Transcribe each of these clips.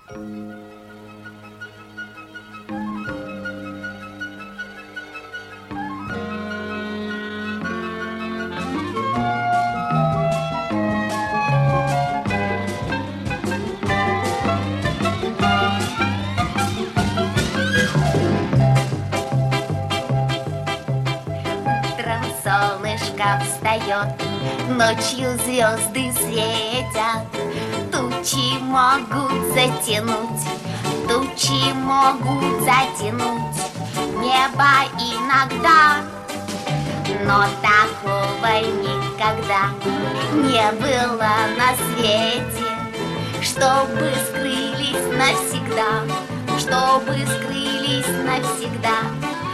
Солнышко встает, ночью звезды светят. Тучи могут затянуть, тучи могут затянуть небо иногда. Но такого никогда не было на свете, чтобы скрылись навсегда, чтобы скрылись навсегда,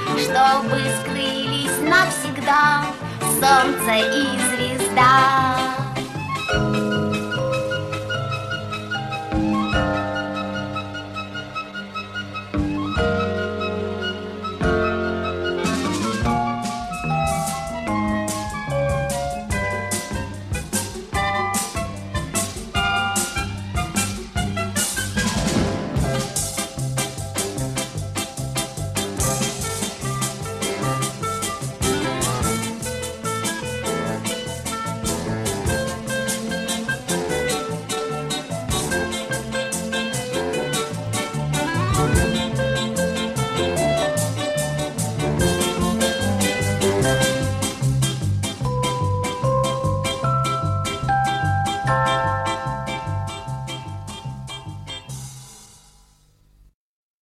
чтобы скрылись навсегда солнце и звезда.